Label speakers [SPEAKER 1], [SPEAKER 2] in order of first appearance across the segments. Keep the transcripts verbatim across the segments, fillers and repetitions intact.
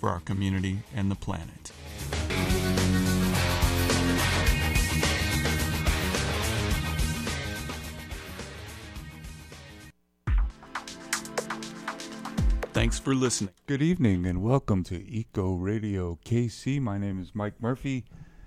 [SPEAKER 1] for our community and the planet. Thanks for listening.
[SPEAKER 2] Good evening and welcome to Eco Radio K C. My name is Mike Murphy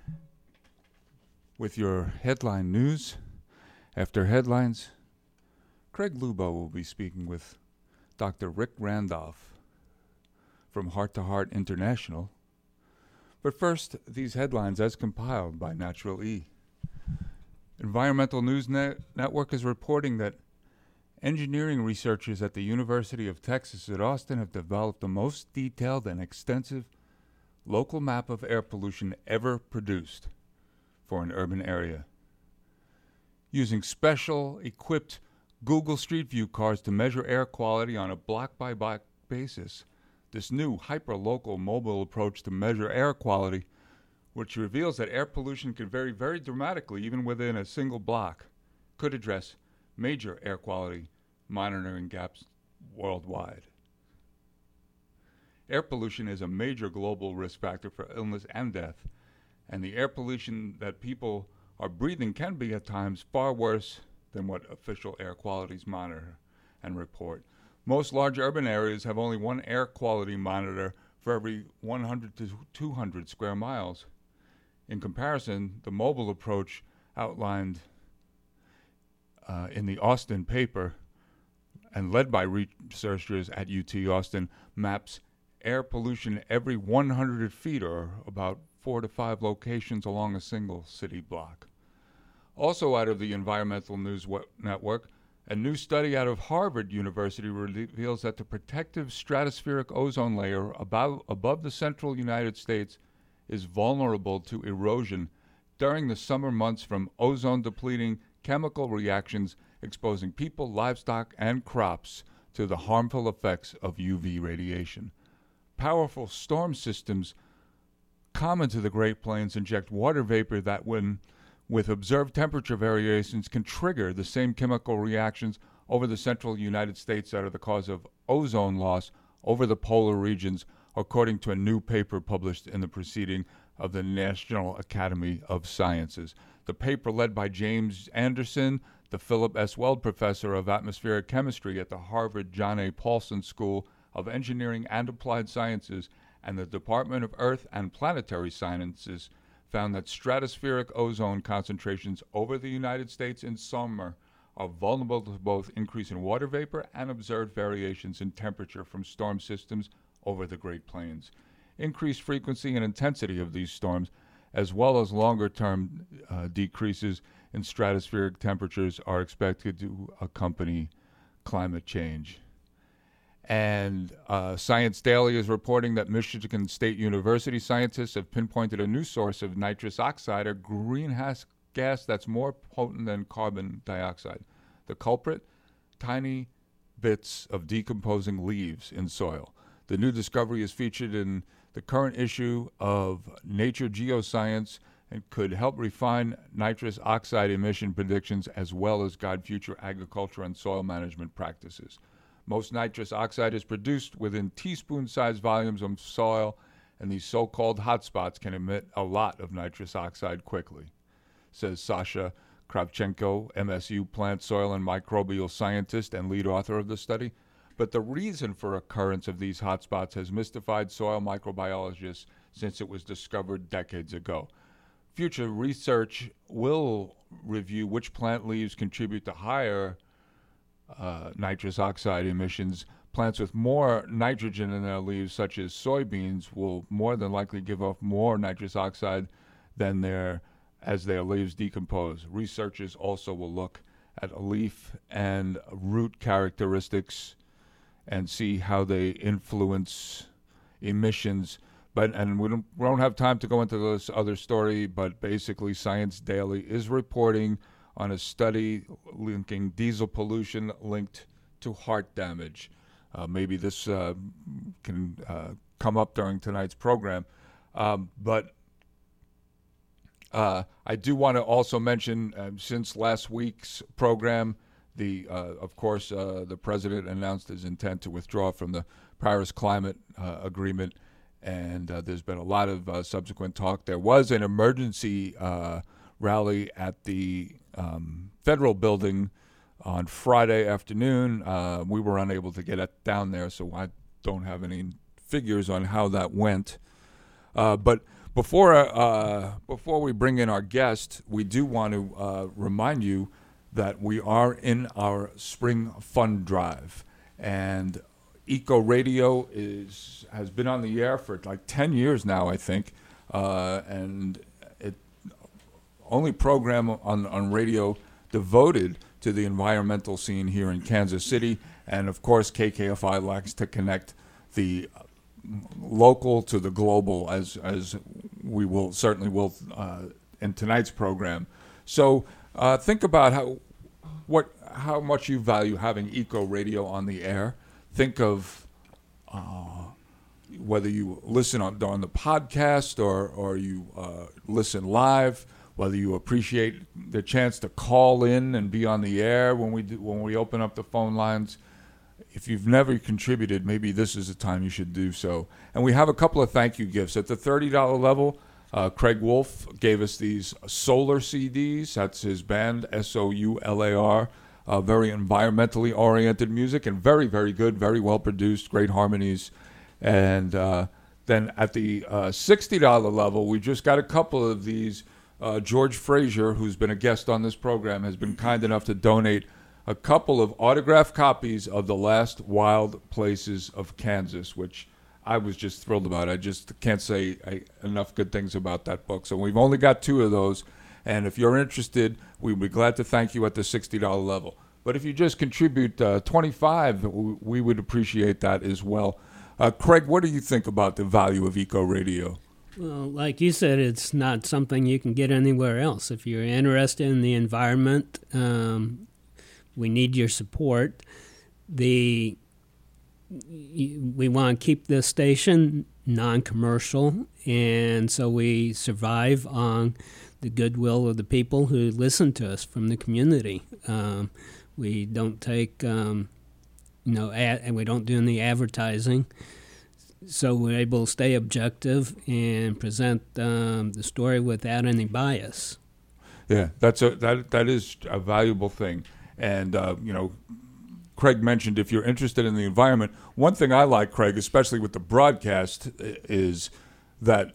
[SPEAKER 2] with your headline news. After headlines, Craig Lubo will be speaking with Doctor Rick Randolph from Heart to Heart International. But first, these headlines as compiled by Natural E. Environmental News Net- Network is reporting that engineering researchers at the University of Texas at Austin have developed the most detailed and extensive local map of air pollution ever produced for an urban area. Using special equipped Google Street View cars to measure air quality on a block-by-block basis, this new hyper-local mobile approach to measure air quality, which reveals that air pollution can vary very dramatically even within a single block, could address major air quality monitoring gaps worldwide. Air pollution is a major global risk factor for illness and death, and the air pollution that people are breathing can be at times far worse than what official air qualities monitor and report. Most large urban areas have only one air quality monitor for every one hundred to two hundred square miles. In comparison, the mobile approach outlined uh, in the Austin paper and led by researchers at U T Austin maps air pollution every one hundred feet, or about four to five locations along a single city block. Also out of the Environmental News Network, a new study out of Harvard University reveals that the protective stratospheric ozone layer above, above the central United States is vulnerable to erosion during the summer months from ozone-depleting chemical reactions exposing people, livestock, and crops to the harmful effects of U V radiation. Powerful storm systems common to the Great Plains inject water vapor that, when with observed temperature variations, can trigger the same chemical reactions over the central United States that are the cause of ozone loss over the polar regions, according to a new paper published in the Proceeding of the National Academy of Sciences. The paper, led by James Anderson, the Philip S. Weld Professor of Atmospheric Chemistry at the Harvard John A. Paulson School of Engineering and Applied Sciences, and the Department of Earth and Planetary Sciences, found that stratospheric ozone concentrations over the United States in summer are vulnerable to both increase in water vapor and observed variations in temperature from storm systems over the Great Plains. Increased frequency and intensity of these storms, as well as longer-term uh, decreases in stratospheric temperatures, are expected to accompany climate change. And uh, Science Daily is reporting that Michigan State University scientists have pinpointed a new source of nitrous oxide, a greenhouse gas that's more potent than carbon dioxide. The culprit? Tiny bits of decomposing leaves in soil. The new discovery is featured in the current issue of Nature Geoscience and could help refine nitrous oxide emission predictions as well as guide future agriculture and soil management practices. Most nitrous oxide is produced within teaspoon-sized volumes of soil, and these so-called hotspots can emit a lot of nitrous oxide quickly, says Sasha Kravchenko, M S U plant, soil, and microbial scientist and lead author of the study. But the reason for occurrence of these hotspots has mystified soil microbiologists since it was discovered decades ago. Future research will review which plant leaves contribute to higher Uh, nitrous oxide emissions. Plants with more nitrogen in their leaves, such as soybeans, will more than likely give off more nitrous oxide than their as their leaves decompose. Researchers also will look at leaf and root characteristics and see how they influence emissions. But and we don't, we don't have time to go into this other story, but basically Science Daily is reporting on a study linking diesel pollution linked to heart damage. Uh, maybe this uh, can uh, come up during tonight's program. Um, but uh, I do want to also mention, uh, since last week's program, the uh, of course, uh, the president announced his intent to withdraw from the Paris Climate uh, Agreement. and uh, there's been a lot of uh, subsequent talk. There was an emergency uh, rally at the um, federal building on Friday afternoon. Uh, we were unable to get it down there, so I don't have any figures on how that went. Uh, but before uh, before we bring in our guest, we do want to uh, remind you that we are in our spring fund drive, and Eco Radio is has been on the air for like ten years now, I think, uh, and it only program on on radio devoted to the environmental scene here in Kansas City, and of course K K F I likes to connect the local to the global, as as we will certainly will uh, in tonight's program. So uh, think about how what how much you value having Eco Radio on the air. Think of uh, whether you listen on, on the podcast or or you uh, listen live. Whether you appreciate the chance to call in and be on the air when we do, when we open up the phone lines. If you've never contributed, maybe this is the time you should do so. And we have a couple of thank you gifts. At the thirty dollars level, uh, Craig Wolf gave us these Solar C Ds. That's his band, S O U L A R. Uh, very environmentally oriented music and very, very good, very well produced, great harmonies. And uh, then at the uh, sixty dollars level, we just got a couple of these. Uh, George Frazier, who's been a guest on this program, has been kind enough to donate a couple of autographed copies of The Last Wild Places of Kansas, which I was just thrilled about. I just can't say I, enough good things about that book. So we've only got two of those. And if you're interested, we'd be glad to thank you at the sixty dollars level. But if you just contribute uh, twenty-five dollars, we would appreciate that as well. Uh, Craig, what do you think about the value of Eco Radio?
[SPEAKER 3] Well, like you said, it's not something you can get anywhere else. If you're interested in the environment, um, we need your support. The we want to keep this station non-commercial, and so we survive on the goodwill of the people who listen to us from the community. Um, we don't take, um, you know, ad, and we don't do any advertising. So we're able to stay objective and present um, the story without any bias.
[SPEAKER 2] Yeah, that's a that that is a valuable thing. And uh, you know, Craig mentioned if you're interested in the environment, one thing I like, Craig, especially with the broadcast, is that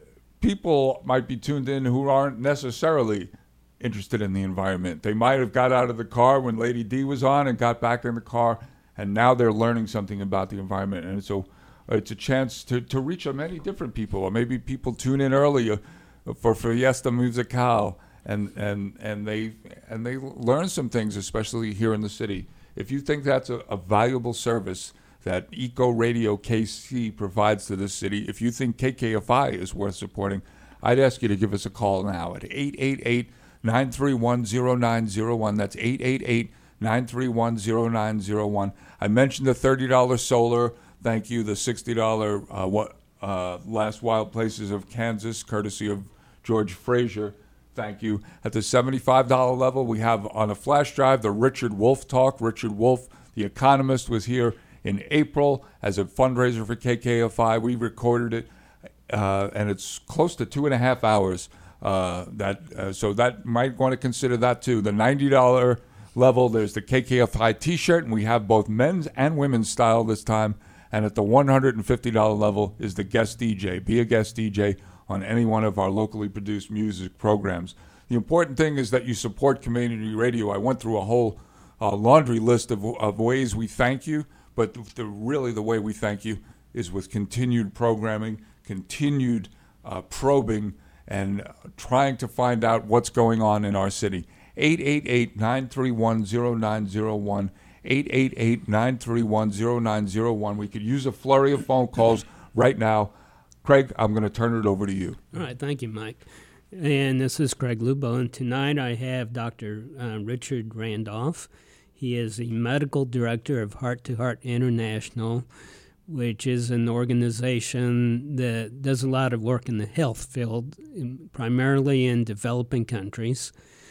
[SPEAKER 2] people might be tuned in who aren't necessarily interested in the environment. They might have got out of the car when Lady D was on and got back in the car, and now they're learning something about the environment. And so it's a chance to, to reach many different people, or maybe people tune in early uh, for Fiesta Musical, and, and and they and they learn some things, especially here in the city. If you think that's a, a valuable service that Eco Radio K C provides to the city, if you think K K F I is worth supporting, I'd ask you to give us a call now at eight eight eight, nine three one, zero nine zero one. That's eight eight eight, nine three one, zero nine zero one. I mentioned the thirty dollars solar. Thank you. The sixty dollars uh, what uh, Last Wild Places of Kansas, courtesy of George Frazier. Thank you. At the seventy-five dollars level, we have on a flash drive the Richard Wolf Talk. Richard Wolf, the economist, was here in April as a fundraiser for K K F I. We recorded it, uh, and it's close to two and a half hours. Uh, that uh, so that might want to consider that too. The ninety dollars level, there's the K K F I T-shirt, and we have both men's and women's style this time. And at the one hundred fifty dollars level is the guest D J. Be a guest D J on any one of our locally produced music programs. The important thing is that you support community radio. I went through a whole uh, laundry list of, of ways we thank you, but the, the, really the way we thank you is with continued programming, continued uh, probing, and uh, trying to find out what's going on in our city. eight eight eight, nine three one, zero nine zero one. eight eight eight, nine three one, zero nine zero one. We could use a flurry of phone calls right now. Craig, I'm going to turn it over to you.
[SPEAKER 3] All right. Thank you, Mike. And this is Craig Lubo. And tonight I have Doctor Uh, Richard Randolph. He is the medical director of Heart to Heart International, which is an organization that does a lot of work in the health field, primarily in developing countries.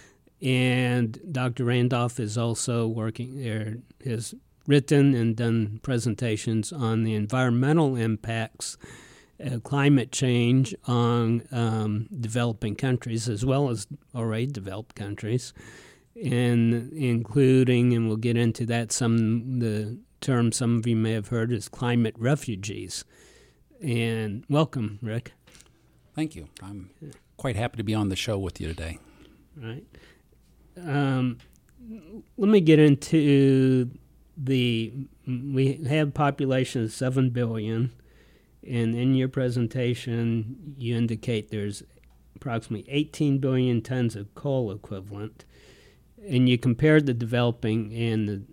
[SPEAKER 3] And Doctor Randolph is also working, er, has written and done presentations on the environmental impacts uh, climate change on um, developing countries as well as already developed countries, and including, and we'll get into that, some the term some of you may have heard is climate refugees. And welcome, Rick.
[SPEAKER 4] Thank you. I'm quite happy to be on the show with you today.
[SPEAKER 3] Right. Um, let me get into the, we have population of seven billion, and in your presentation you indicate there's approximately eighteen billion tons of coal equivalent, and you compared the developing and the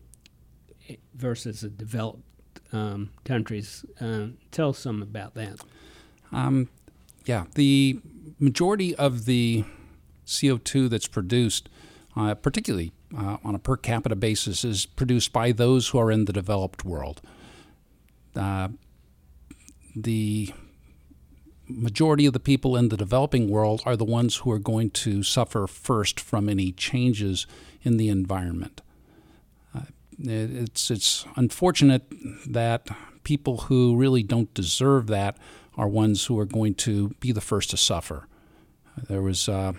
[SPEAKER 3] versus the developed um, countries. Uh, tell us some about that.
[SPEAKER 4] Um, yeah, the majority of the C O two that's produced, uh, particularly uh, on a per capita basis, is produced by those who are in the developed world. Uh, the majority of the people in the developing world are the ones who are going to suffer first from any changes in the environment. Uh, it, it's it's unfortunate that people who really don't deserve that are ones who are going to be the first to suffer. There was uh,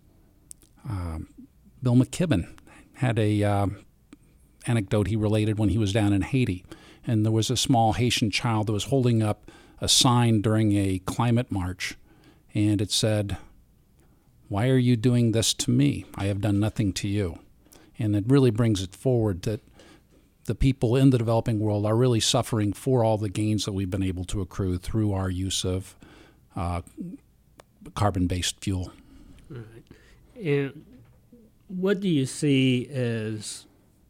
[SPEAKER 4] uh, Bill McKibben had a uh, anecdote he related when he was down in Haiti, and there was a small Haitian child that was holding up a sign during a climate march, and it said, "Why are you doing this to me? I have done nothing to you." And it really brings it forward that the people in the developing world are really suffering for all the gains that we've been able to accrue through our use of uh, carbon-based fuel.
[SPEAKER 3] Right. And what do you see as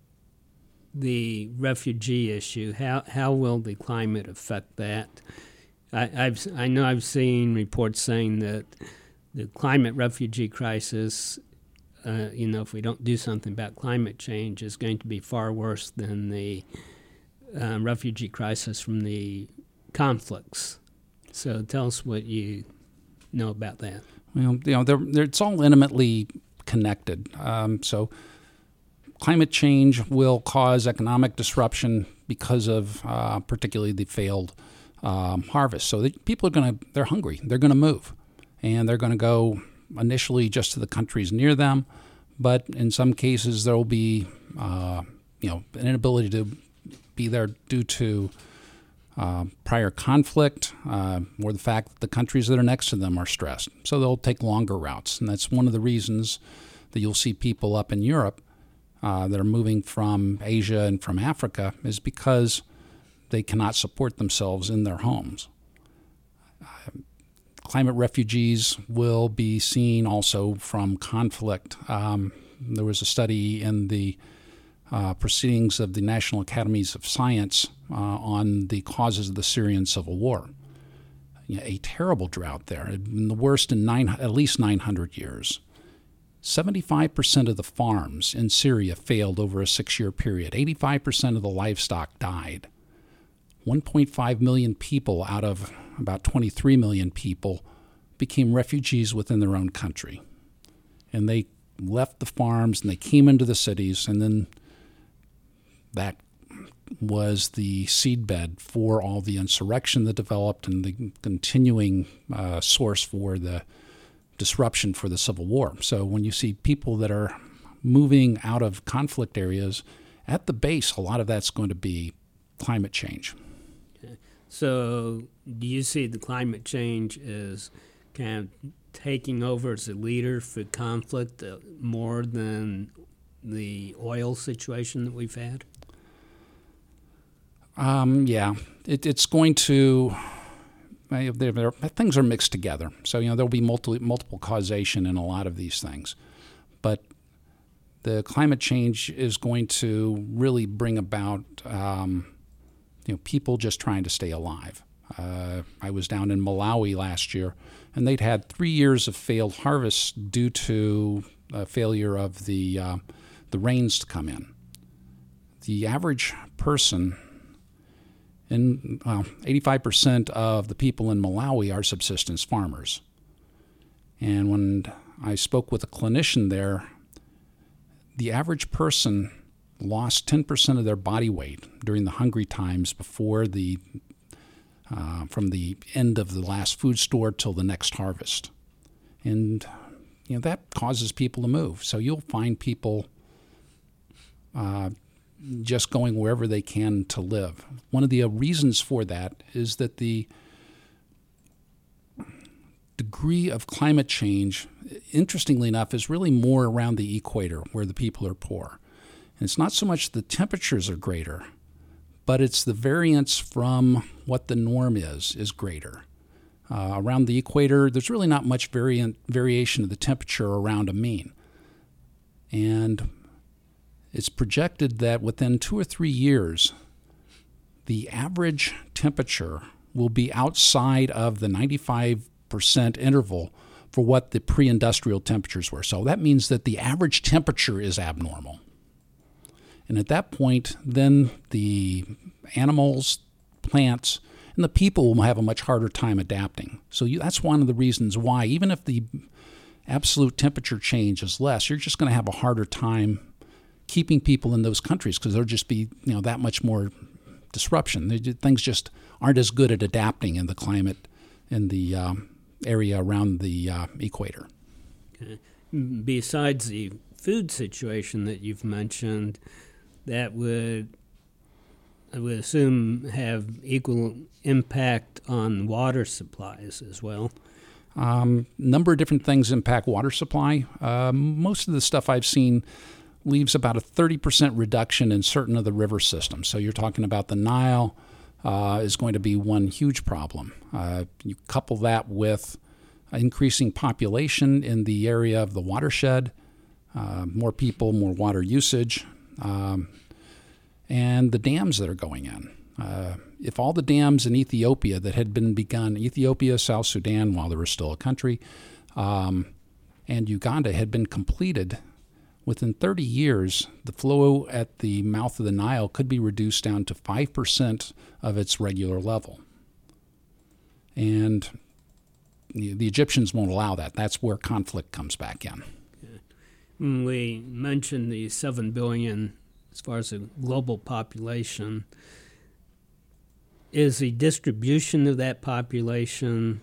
[SPEAKER 3] the refugee issue? How how will the climate affect that? I, I've I know I've seen reports saying that the climate refugee crisis, uh, you know, if we don't do something about climate change, is going to be far worse than the uh, refugee crisis from the conflicts. So tell us what you know about that.
[SPEAKER 4] Well, you know, they're, they're, it's all intimately connected. Um, so climate change will cause economic disruption because of uh, particularly the failed um, harvest. So the, people are going to, they're hungry. They're going to move. And they're going to go initially just to the countries near them. But in some cases, there will be, uh, you know, an inability to be there due to Uh, prior conflict, uh, or the fact that the countries that are next to them are stressed. So they'll take longer routes. And that's one of the reasons that you'll see people up in Europe uh, that are moving from Asia and from Africa is because they cannot support themselves in their homes. Uh, climate refugees will be seen also from conflict. Um, there was a study in the Uh, proceedings of the National Academies of Science uh, on the causes of the Syrian civil war. You know, a terrible drought there, the worst in nine, at least nine hundred years. seventy-five percent of the farms in Syria failed over a six-year period. eighty-five percent of the livestock died. one point five million people out of about twenty-three million people became refugees within their own country. And they left the farms and they came into the cities, and then that was the seedbed for all the insurrection that developed and the continuing uh, source for the disruption for the Civil War. So when you see people that are moving out of conflict areas, at the base, a lot of that's going to be climate change.
[SPEAKER 3] Okay. So do you see the climate change as kind of taking over as a leader for conflict uh, more than the oil situation that we've had?
[SPEAKER 4] Um, yeah, it, it's going to. They're, they're, things are mixed together, so you know there'll be multiple multiple causation in a lot of these things, but the climate change is going to really bring about um, you know people just trying to stay alive. Uh, I was down in Malawi last year, and they'd had three years of failed harvests due to a failure of the uh, the rains to come in. The average person. And well, eighty-five percent of the people in Malawi are subsistence farmers. And when I spoke with a clinician there, the average person lost ten percent of their body weight during the hungry times before the uh, from the end of the last food store till the next harvest. And you know that causes people to move. So you'll find people uh, just going wherever they can to live. One of the uh, reasons for that is that the degree of climate change, interestingly enough, is really more around the equator where the people are poor. And it's not so much the temperatures are greater, but it's the variance from what the norm is, is greater. Uh, around the equator, there's really not much variant, variation of the temperature around a mean. And it's projected that within two or three years, the average temperature will be outside of the ninety-five percent interval for what the pre-industrial temperatures were. So that means that the average temperature is abnormal. And at that point, then the animals, plants, and the people will have a much harder time adapting. So you, that's one of the reasons why, even if the absolute temperature change is less, you're just going to have a harder time keeping people in those countries because there'll just be you know that much more disruption. They, things just aren't as good at adapting in the climate in the um, area around the uh, equator.
[SPEAKER 3] Okay. Besides the food situation that you've mentioned, that would, I would assume, have equal impact on water supplies as well.
[SPEAKER 4] Um, number of different things impact water supply. Uh, most of the stuff I've seen leaves about a thirty percent reduction in certain of the river systems. So you're talking about the Nile uh, is going to be one huge problem. Uh, you couple that with increasing population in the area of the watershed, uh, more people, more water usage, um, and the dams that are going in. Uh, if all the dams in Ethiopia that had been begun, Ethiopia, South Sudan, while they were still a country, um, and Uganda had been completed, within thirty years, the flow at the mouth of the Nile could be reduced down to five percent of its regular level. And the, the Egyptians won't allow that. That's where conflict comes back in.
[SPEAKER 3] When we mentioned the seven billion as far as the global population, is the distribution of that population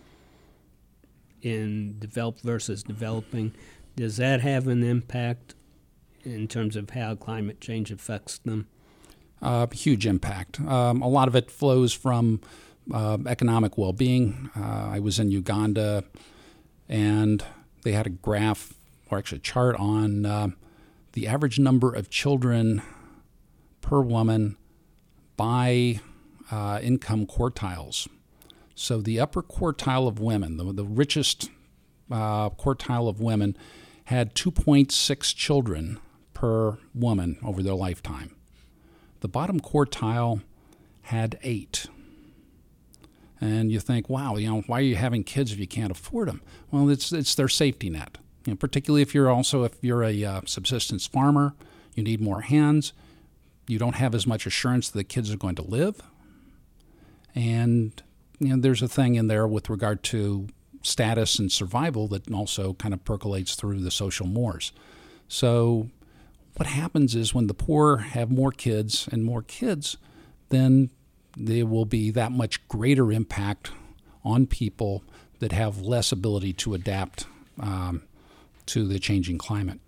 [SPEAKER 3] in developed versus developing, does that have an impact in terms of how climate change affects them?
[SPEAKER 4] Uh, huge impact. Um, a lot of it flows from uh, economic well-being. Uh, I was in Uganda, and they had a graph, or actually a chart, on uh, the average number of children per woman by uh, income quartiles. So the upper quartile of women, the, the richest uh, quartile of women, had two point six children per woman over their lifetime. The bottom quartile had eight. And you think, wow, you know, why are you having kids if you can't afford them? Well, it's it's their safety net. You know, particularly if you're also if you're a uh, subsistence farmer, you need more hands. You don't have as much assurance that the kids are going to live. And you know, there's a thing in there with regard to status and survival that also kind of percolates through the social mores. So what happens is when the poor have more kids and more kids, then there will be that much greater impact on people that have less ability to adapt um, to the changing climate.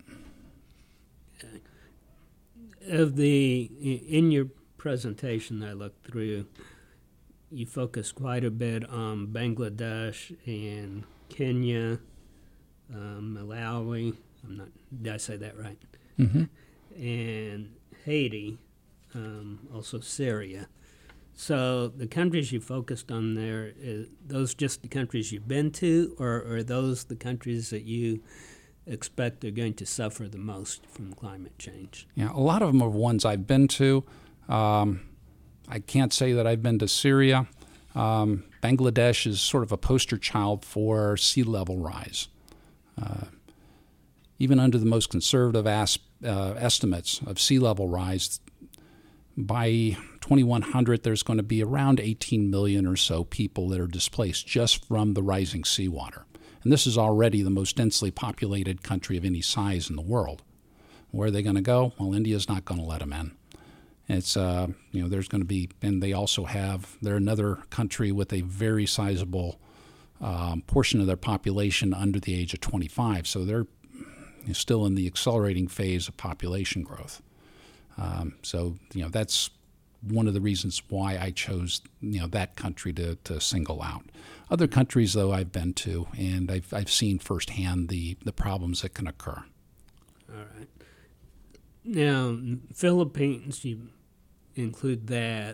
[SPEAKER 3] Of the in your presentation that I looked through, you focused quite a bit on Bangladesh and Kenya, um, Malawi. I'm not. Did I say that right?
[SPEAKER 4] Mm-hmm.
[SPEAKER 3] And Haiti, um, also Syria. So the countries you focused on there, is those just the countries you've been to, or are those the countries that you expect are going to suffer the most from climate change?
[SPEAKER 4] Yeah, a lot of them are ones I've been to. Um, I can't say that I've been to Syria. Um, Bangladesh is sort of a poster child for sea level rise. Uh, even under the most conservative as, uh, estimates of sea level rise, by twenty-one hundred, there's going to be around eighteen million or so people that are displaced just from the rising seawater. And this is already the most densely populated country of any size in the world. Where are they going to go? Well, India's not going to let them in. It's uh, you know there's going to be, and they also have they're another country with a very sizable um, portion of their population under the age of twenty-five. So they're still in the accelerating phase of population growth. Um, so you know that's one of the reasons why I chose you know that country to, to single out. Other countries, though, I've been to, and I've I've seen firsthand the, the problems that can occur.
[SPEAKER 3] All right. Now, Philippines, you include that.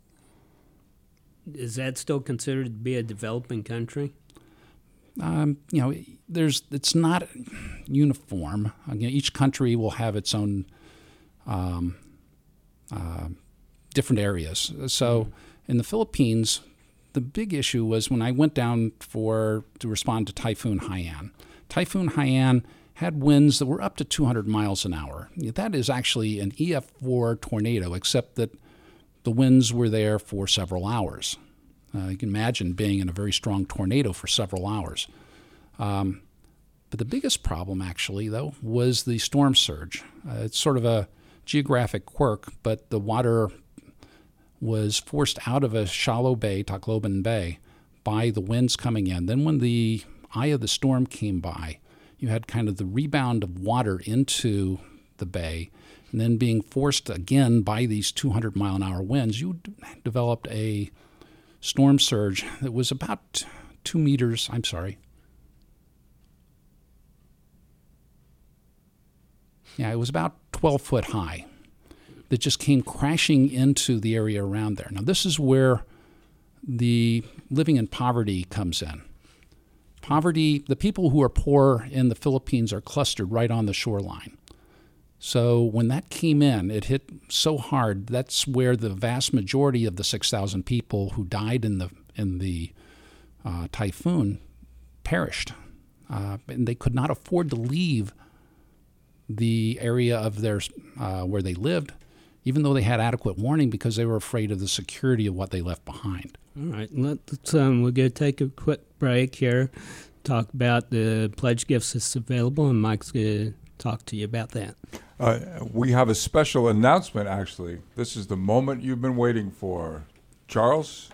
[SPEAKER 3] Is that still considered to be a developing country?
[SPEAKER 4] Um, you know, there's it's not uniform. You know, each country will have its own um, uh, different areas. So, in the Philippines, the big issue was when I went down for to respond to Typhoon Haiyan. Typhoon Haiyan had winds that were up to two hundred miles an hour. That is actually an E F four tornado, except that the winds were there for several hours. Uh, you can imagine being in a very strong tornado for several hours. Um, but the biggest problem, actually, though, was the storm surge. Uh, it's sort of a geographic quirk, but the water was forced out of a shallow bay, Tacloban Bay, by the winds coming in. Then when the eye of the storm came by, you had kind of the rebound of water into the bay, and then being forced again by these two hundred mile an hour winds, you d- developed a storm surge that was about two meters, I'm sorry. Yeah, it was about twelve foot high that just came crashing into the area around there. Now, this is where the living in poverty comes in. Poverty, the people who are poor in the Philippines are clustered right on the shoreline. So when that came in, it hit so hard. That's where the vast majority of the six thousand people who died in the in the uh, typhoon perished, uh, and they could not afford to leave the area of their uh, where they lived, even though they had adequate warning, because they were afraid of the security of what they left behind.
[SPEAKER 3] All right, let's um, we're going to take a quick break here, talk about the pledge gifts that's available, and Mike's going to talk to you about that.
[SPEAKER 2] Uh, we have a special announcement, actually. This is the moment you've been waiting for. Charles?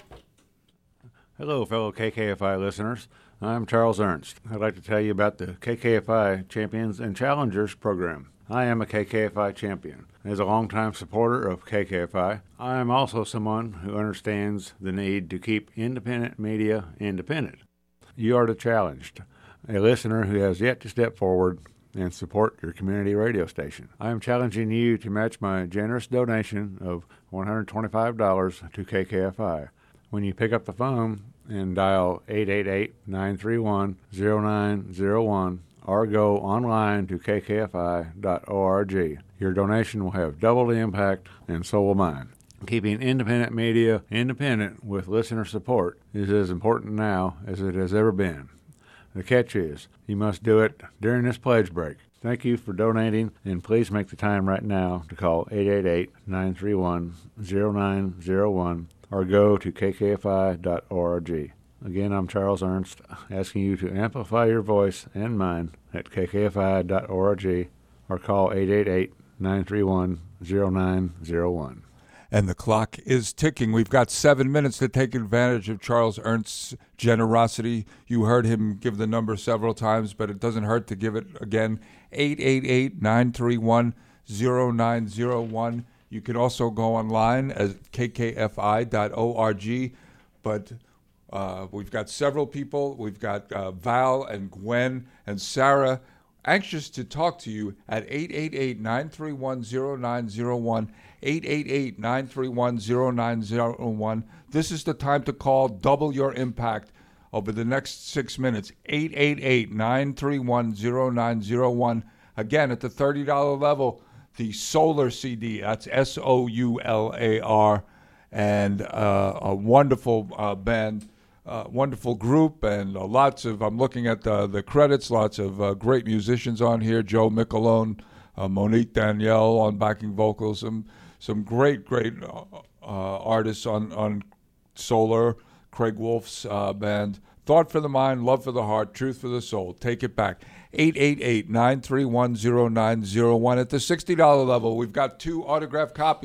[SPEAKER 5] Hello, fellow K K F I listeners. I'm Charles Ernst. I'd like to tell you about the K K F I Champions and Challengers program. I am a K K F I champion. As a longtime supporter of K K F I, I am also someone who understands the need to keep independent media independent. You are the challenged, a listener who has yet to step forward and support your community radio station. I am challenging you to match my generous donation of one hundred twenty-five dollars to K K F I. When you pick up the phone and dial eight eight eight, nine three one, zero nine zero one or go online to k k f i dot org. Your donation will have double the impact, and so will mine. Keeping independent media independent with listener support is as important now as it has ever been. The catch is, you must do it during this pledge break. Thank you for donating, and please make the time right now to call eight eight eight, nine three one, zero nine zero one or go to k k f i dot org. Again, I'm Charles Ernst, asking you to amplify your voice and mine at k k f i dot org or call eight eight eight, nine three one, zero nine zero one.
[SPEAKER 2] And the clock is ticking. We've got seven minutes to take advantage of Charles Ernst's generosity. You heard him give the number several times, but it doesn't hurt to give it again. eight eight eight, nine three one, zero nine zero one. You can also go online at k k f i dot org. But uh, we've got several people. We've got uh, Val and Gwen and Sarah anxious to talk to you at eight eight eight, nine three one, zero nine zero one. eight eight eight, nine three one, zero nine zero one. This is the time to call. Double your impact over the next six minutes. eight eight eight, nine three one, zero nine zero one. Again, at the thirty dollars level, the Solar C D. That's S O U L A R. And uh, a wonderful uh, band, uh, wonderful group, and uh, lots of, I'm looking at the, the credits, lots of uh, great musicians on here. Joe Michelone, uh, Monique Danielle on backing vocals, some Some great, great uh, uh, artists on, on Solar, Craig Wolf's uh, band. Thought for the mind, love for the heart, truth for the soul. Take it back. eight eight eight, nine three one, zero nine zero one. At the sixty dollars level, we've got two autographed copies.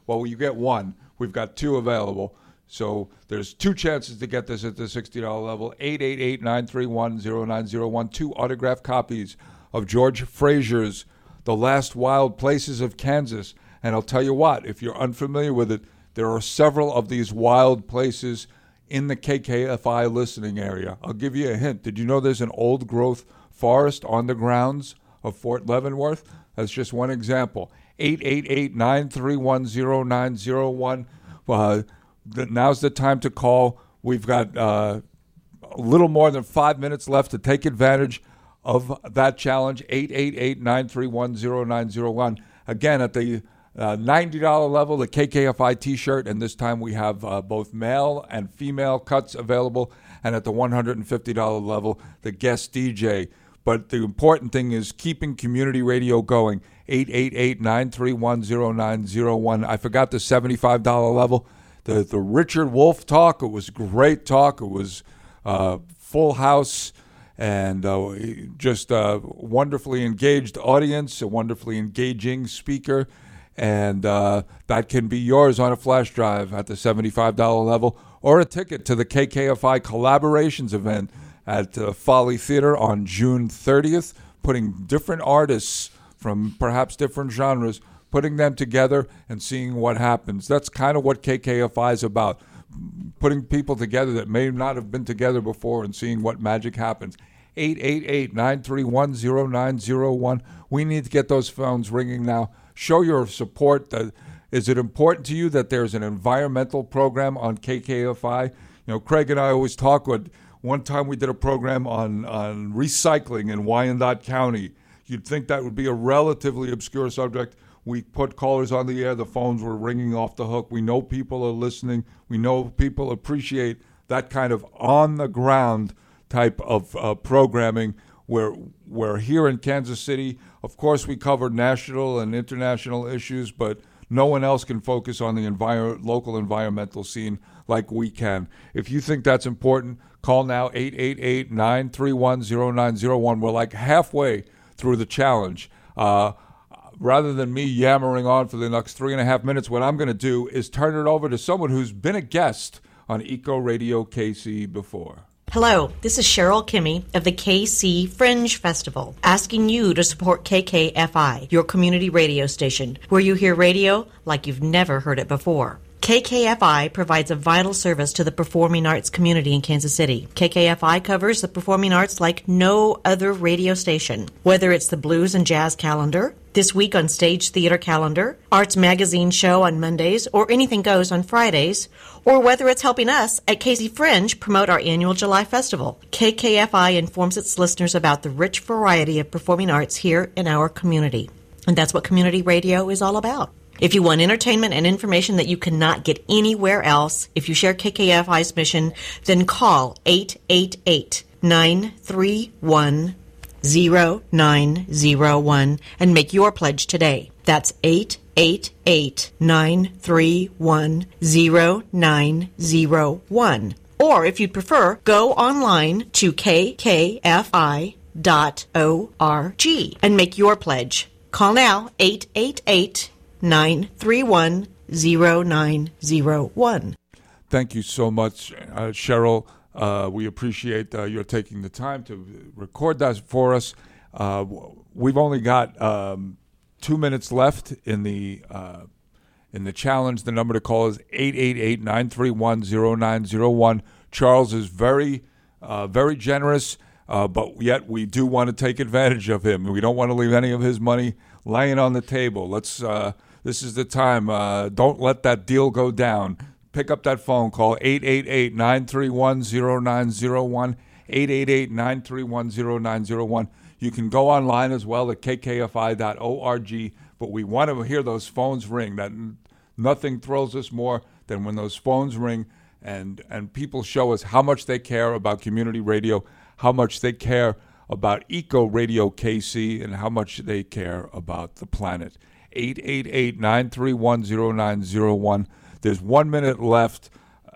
[SPEAKER 2] Well, you get one. We've got two available. So there's two chances to get this at the sixty dollars level. eight eight eight, nine three one, zero nine zero one. Two autographed copies of George Frazier's The Last Wild Places of Kansas. And I'll tell you what, if you're unfamiliar with it, there are several of these wild places in the K K F I listening area. I'll give you a hint. Did you know there's an old-growth forest on the grounds of Fort Leavenworth? That's just one example. eight eight eight, nine three one, zero nine zero one. Uh, now's the time to call. We've got uh, a little more than five minutes left to take advantage of that challenge. eight eight eight, nine three one, zero nine zero one. Again, at the uh, ninety dollars level, the K K F I T-shirt, and this time we have uh, both male and female cuts available, and at the one hundred fifty dollars level, the guest D J. But the important thing is keeping community radio going. eight eight eight, nine three one, zero nine zero one. I forgot the seventy-five dollars level. The the Richard Wolf talk, it was great talk. It was uh, full house and uh, just a wonderfully engaged audience, a wonderfully engaging speaker. And uh, that can be yours on a flash drive at the seventy-five dollars level, or a ticket to the K K F I Collaborations event at uh, Folly Theater on June thirtieth, putting different artists from perhaps different genres, putting them together and seeing what happens. That's kind of what K K F I is about, putting people together that may not have been together before and seeing what magic happens. eight eight eight, nine three one, zero nine zero one. We need to get those phones ringing now. Show your support. That, is it important to you that there's an environmental program on K K F I? You know, Craig and I always talk with, one time we did a program on, on recycling in Wyandotte County. You'd think that would be a relatively obscure subject. We put callers on the air. The phones were ringing off the hook. We know people are listening. We know people appreciate that kind of on-the-ground type of uh, programming where, where here in Kansas City, of course, we cover national and international issues, but no one else can focus on the envir- local environmental scene like we can. If you think that's important, call now, eight eight eight, nine three one, zero nine zero one. We're like halfway through the challenge. Uh, rather than me yammering on for the next three and a half minutes, what I'm going to do is turn it over to someone who's been a guest on Eco Radio K C before.
[SPEAKER 6] Hello, this is Cheryl Kimmy of the K C Fringe Festival, asking you to support K K F I, your community radio station, where you hear radio like you've never heard it before. K K F I provides a vital service to the performing arts community in Kansas City. K K F I covers the performing arts like no other radio station. Whether it's the Blues and Jazz Calendar, This Week on Stage Theater Calendar, Arts Magazine Show on Mondays, or Anything Goes on Fridays, or whether it's helping us at K C Fringe promote our annual July Festival, K K F I informs its listeners about the rich variety of performing arts here in our community. And that's what community radio is all about. If you want entertainment and information that you cannot get anywhere else, if you share K K F I's mission, then call eight eight eight, nine three one, zero nine zero one and make your pledge today. That's eight eight eight, nine three one, zero nine zero one. Or if you'd prefer, go online to k k f i dot org and make your pledge. Call now, eight eight eight, nine three one, zero nine zero one.
[SPEAKER 2] Thank you so much, uh, Cheryl. Uh, we appreciate uh, your taking the time to record that for us. Uh, we've only got um, two minutes left in the uh, in the challenge. The number to call is eight eight eight, nine three one, zero nine zero one. Charles is very, uh, very generous, uh, but yet we do want to take advantage of him. We don't want to leave any of his money laying on the table. Let's. Uh, this is the time. Uh, don't let that deal go down. Pick up that phone call, eight eight eight, nine three one, zero nine zero one, eight eight eight, nine three one, zero nine zero one. You can go online as well at k k f i dot org, but we want to hear those phones ring. That nothing thrills us more than when those phones ring and, and people show us how much they care about community radio, how much they care about Eco Radio K C, and how much they care about the planet. eight eight eight, nine three one, zero nine zero one. There's one minute left,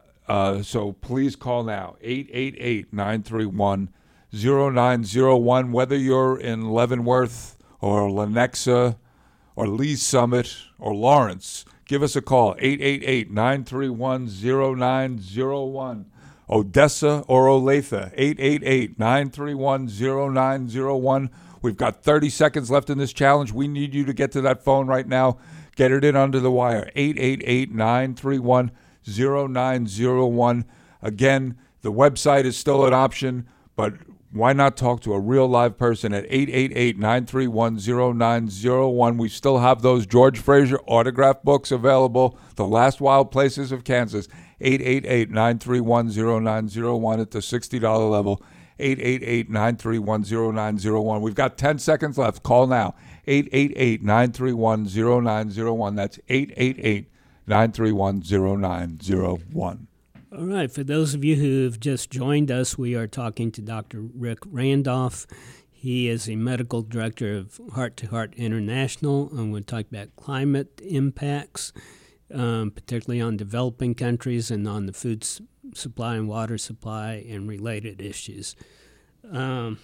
[SPEAKER 2] uh, so please call now, eight eight eight, nine three one, zero nine zero one. Whether you're in Leavenworth or Lenexa or Lee's Summit or Lawrence, give us a call, eight eight eight, nine three one, zero nine zero one. Odessa or Olathe, eight eight eight, nine three one, zero nine zero one. We've got thirty seconds left in this challenge. We need you to get to that phone right now. Get it in under the wire, eight eight eight, nine three one, zero nine zero one. Again, the website is still an option, but why not talk to a real live person at eight eight eight, nine three one, zero nine zero one. We still have those George Fraser autograph books available, The Last Wild Places of Kansas, eight eight eight, nine three one, zero nine zero one at the sixty dollars level, eight eight eight, nine three one, zero nine zero one. We've got ten seconds left. Call now, eight eight eight, nine three one, zero nine zero one. That's eight eight eight, nine three one, zero nine zero one.
[SPEAKER 3] All right. For those of you who have just joined us, we are talking to Doctor Rick Randolph. He is a medical director of Heart to Heart International, and we're talking about climate impacts, um, particularly on developing countries and on the food s- supply and water supply and related issues. Um,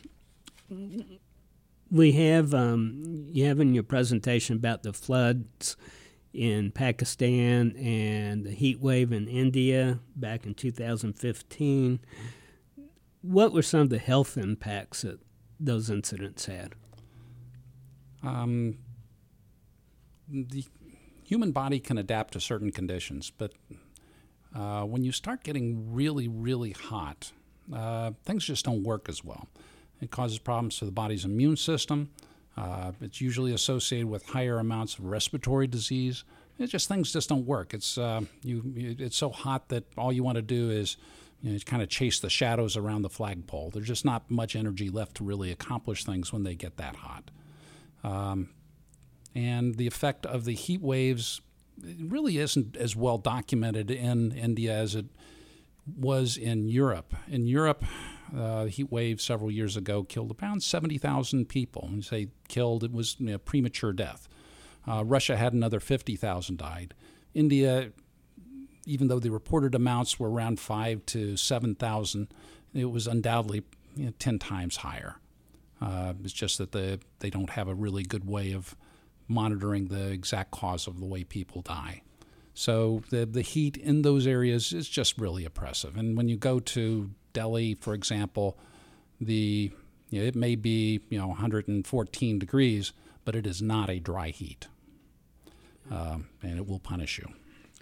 [SPEAKER 3] we have um, you have in your presentation about the floods in Pakistan and the heat wave in India back in two thousand fifteen. What were some of the health impacts that those incidents had?
[SPEAKER 4] Um, the human body can adapt to certain conditions, but uh, when you start getting really, really hot, uh, things just don't work as well. It causes problems to the body's immune system. Uh, it's usually associated with higher amounts of respiratory disease. It just things just don't work. It's uh, you. It's so hot that all you want to do is, you know, kind of chase the shadows around the flagpole. There's just not much energy left to really accomplish things when they get that hot. Um, and the effect of the heat waves really isn't as well documented in India as it was in Europe. In Europe, uh, the heat wave several years ago killed around seventy thousand people. When you say killed, it was, you know, premature death. Uh, Russia had another fifty thousand died. India, even though the reported amounts were around five to seven thousand, it was undoubtedly, you know, ten times higher. Uh, it's just that the, they don't have a really good way of monitoring the exact cause of the way people die. So the the heat in those areas is just really oppressive. And when you go to Delhi, for example, the you know, it may be, you know, one hundred fourteen degrees, but it is not a dry heat, um, and it will punish you.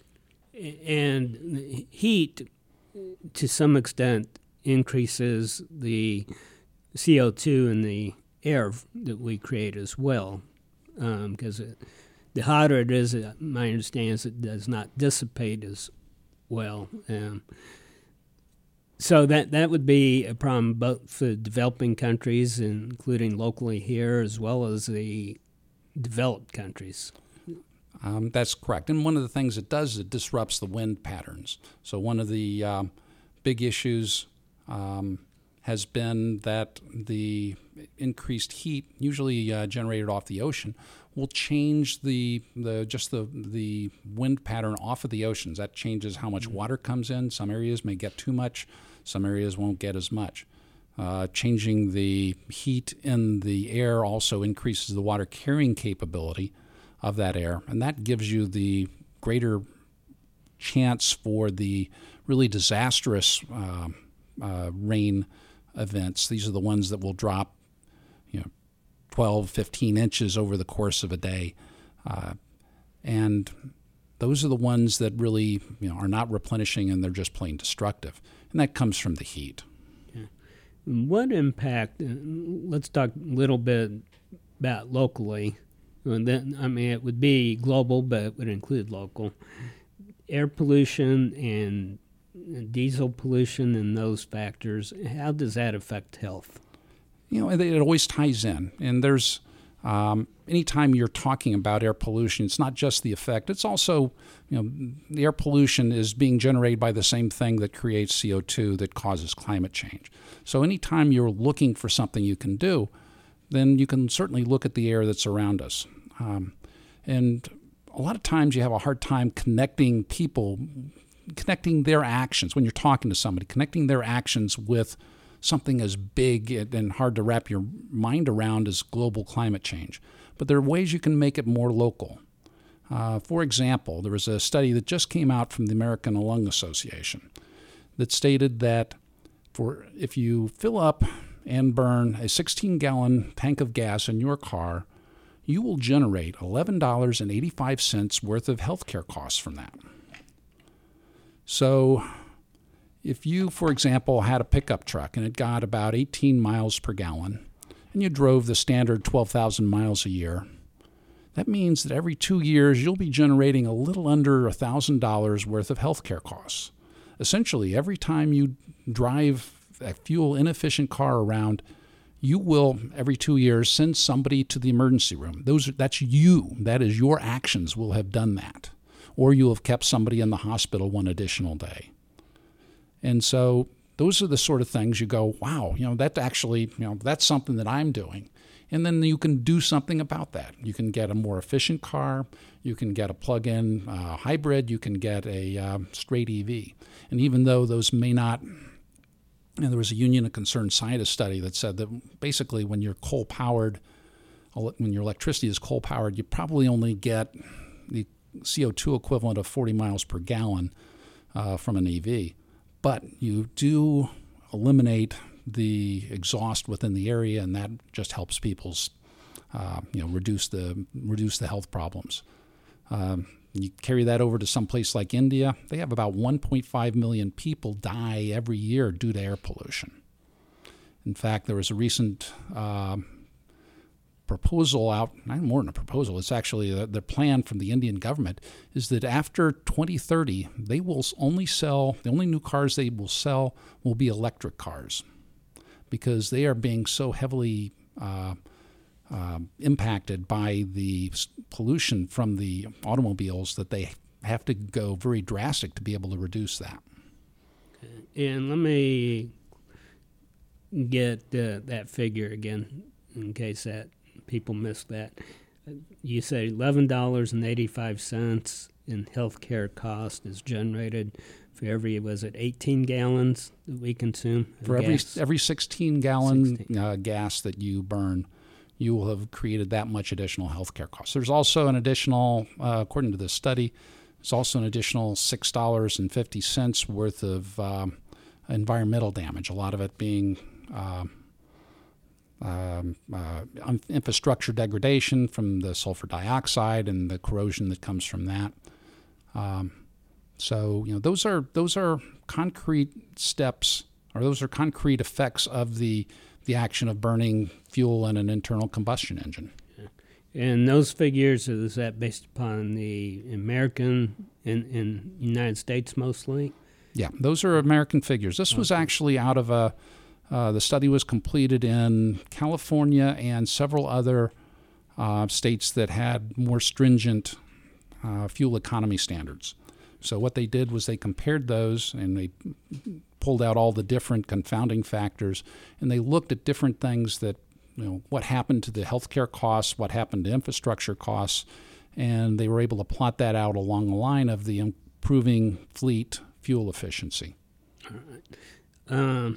[SPEAKER 3] And heat, to some extent, increases the C O two in the air that we create as well, because um, the hotter it is, my understanding is it does not dissipate as well. Um, so that, that would be a problem both for developing countries, including locally here, as well as the developed countries.
[SPEAKER 4] Um, that's correct. And one of the things it does is it disrupts the wind patterns. So one of the um, big issues um, has been that the increased heat, usually uh, generated off the ocean, will change the the just the the wind pattern off of the oceans. That changes how much water comes in. Some areas may get too much. Some areas won't get as much. Uh, changing the heat in the air also increases the water carrying capability of that air, and that gives you the greater chance for the really disastrous uh, uh, rain events. These are the ones that will drop, you know, twelve, fifteen inches over the course of a day. Uh, and those are the ones that really, you know, are not replenishing, and they're just plain destructive. And that comes from the heat.
[SPEAKER 3] Yeah. What impact, let's talk a little bit about locally. And then, I mean, it would be global, but it would include local. Air pollution and diesel pollution and those factors, how does that affect health?
[SPEAKER 4] You know, it, it always ties in. And there's, um, anytime you're talking about air pollution, it's not just the effect. It's also, you know, the air pollution is being generated by the same thing that creates C O two that causes climate change. So anytime you're looking for something you can do, then you can certainly look at the air that's around us. Um, and a lot of times you have a hard time connecting people, connecting their actions when you're talking to somebody, connecting their actions with something as big and hard to wrap your mind around as global climate change. But there are ways you can make it more local. Uh, for example, there was a study that just came out from the American Lung Association that stated that for if you fill up and burn a sixteen-gallon tank of gas in your car, you will generate eleven dollars and eighty-five cents worth of healthcare costs from that. So if you, for example, had a pickup truck and it got about eighteen miles per gallon, and you drove the standard twelve thousand miles a year, that means that every two years you'll be generating a little under one thousand dollars worth of healthcare costs. Essentially, every time you drive a fuel-inefficient car around, you will, every two years, send somebody to the emergency room. Those are, that's you. That is your actions will have done that. Or you'll have kept somebody in the hospital one additional day. And so those are the sort of things you go, wow, you know, that actually, you know, that's something that I'm doing. And then you can do something about that. You can get a more efficient car. You can get a plug-in uh, hybrid. You can get a uh, straight E V. And even though those may not, you know, there was a Union of Concerned Scientists study that said that basically when you're coal-powered, when your electricity is coal-powered, you probably only get the C O two equivalent of forty miles per gallon uh, from an E V. But you do eliminate the exhaust within the area, and that just helps people's, uh, you know, reduce the reduce the health problems. Um, you carry that over to some place like India, they have about one point five million people die every year due to air pollution. In fact, there was a recent uh, proposal out, not more than a proposal, it's actually the, the plan from the Indian government, is that after twenty thirty, they will only sell, the only new cars they will sell will be electric cars, because they are being so heavily uh, uh, impacted by the pollution from the automobiles that they have to go very drastic to be able to reduce that.
[SPEAKER 3] And let me get uh, that figure again in case that people missed that. You say eleven dollars and eighty-five cents in healthcare cost is generated for every, was it eighteen gallons that we consume?
[SPEAKER 4] For every
[SPEAKER 3] gas?
[SPEAKER 4] every sixteen gallon
[SPEAKER 3] sixteen.
[SPEAKER 4] Uh, gas that you burn, you will have created that much additional healthcare costs. There's also an additional, uh, according to this study, there's also an additional six dollars and fifty cents worth of um, environmental damage, a lot of it being uh, um, uh, infrastructure degradation from the sulfur dioxide and the corrosion that comes from that. Um, so, you know, those are those are concrete steps, or those are concrete effects of the the action of burning fuel in an internal combustion engine.
[SPEAKER 3] And those figures, is that based upon the American in, in United States mostly?
[SPEAKER 4] Yeah, those are American figures. This was actually out of a, uh, the study was completed in California and several other uh, states that had more stringent uh, fuel economy standards. So what they did was they compared those, and they pulled out all the different confounding factors, and they looked at different things that, you know, what happened to the healthcare costs, what happened to infrastructure costs, and they were able to plot that out along the line of the improving fleet fuel efficiency.
[SPEAKER 3] All right. Um,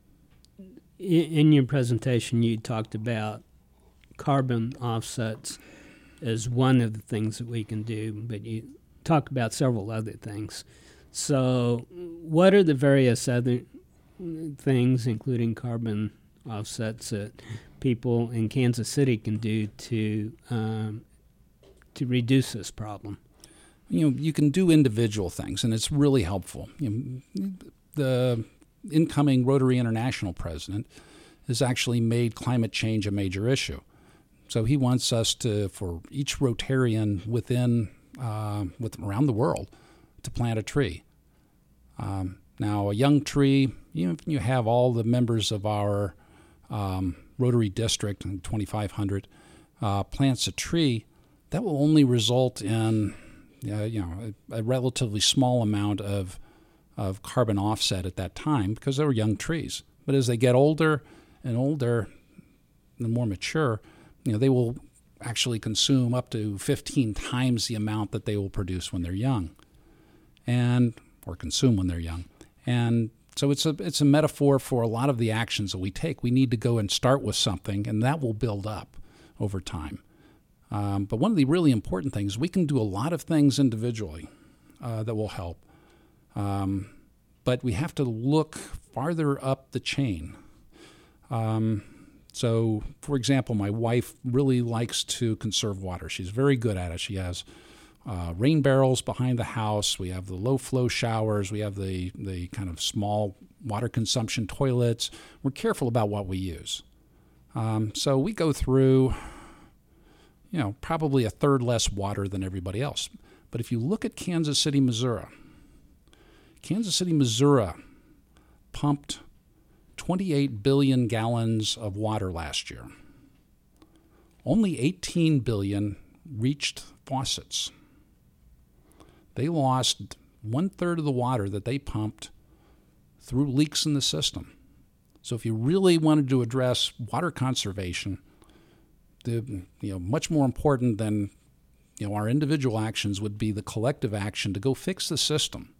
[SPEAKER 3] in, in your presentation, you talked about carbon offsets as one of the things that we can do, but you talked about several other things. So what are the various other things, including carbon offsets, that people in Kansas City can do to um, to reduce this problem?
[SPEAKER 4] You know, you can do individual things, and it's really helpful. You know, the incoming Rotary International president has actually made climate change a major issue. So he wants us to, for each Rotarian within, uh, with around the world, to plant a tree. Um, now, a young tree, you know, you have all the members of our um, Rotary District, twenty-five hundred, uh, plants a tree, that will only result in Uh, you know, a, a relatively small amount of of carbon offset at that time, because they were young trees. But as they get older and older and more mature, you know, they will actually consume up to fifteen times the amount that they will produce when they're young, and or consume when they're young. And so it's a it's a metaphor for a lot of the actions that we take. We need to go and start with something, and that will build up over time. Um, but one of the really important things, we can do a lot of things individually uh, that will help. Um, but we have to look farther up the chain. Um, so, for example, my wife really likes to conserve water. She's very good at it. She has uh, rain barrels behind the house. We have the low-flow showers. We have the, the kind of small water consumption toilets. We're careful about what we use. Um, so we go through, you know, probably a third less water than everybody else. But if you look at Kansas City, Missouri, Kansas City, Missouri pumped twenty-eight billion gallons of water last year. Only eighteen billion reached faucets. They lost one-third of the water that they pumped through leaks in the system. So if you really wanted to address water conservation, the, you know, much more important than, you know, our individual actions would be the collective action to go fix the system.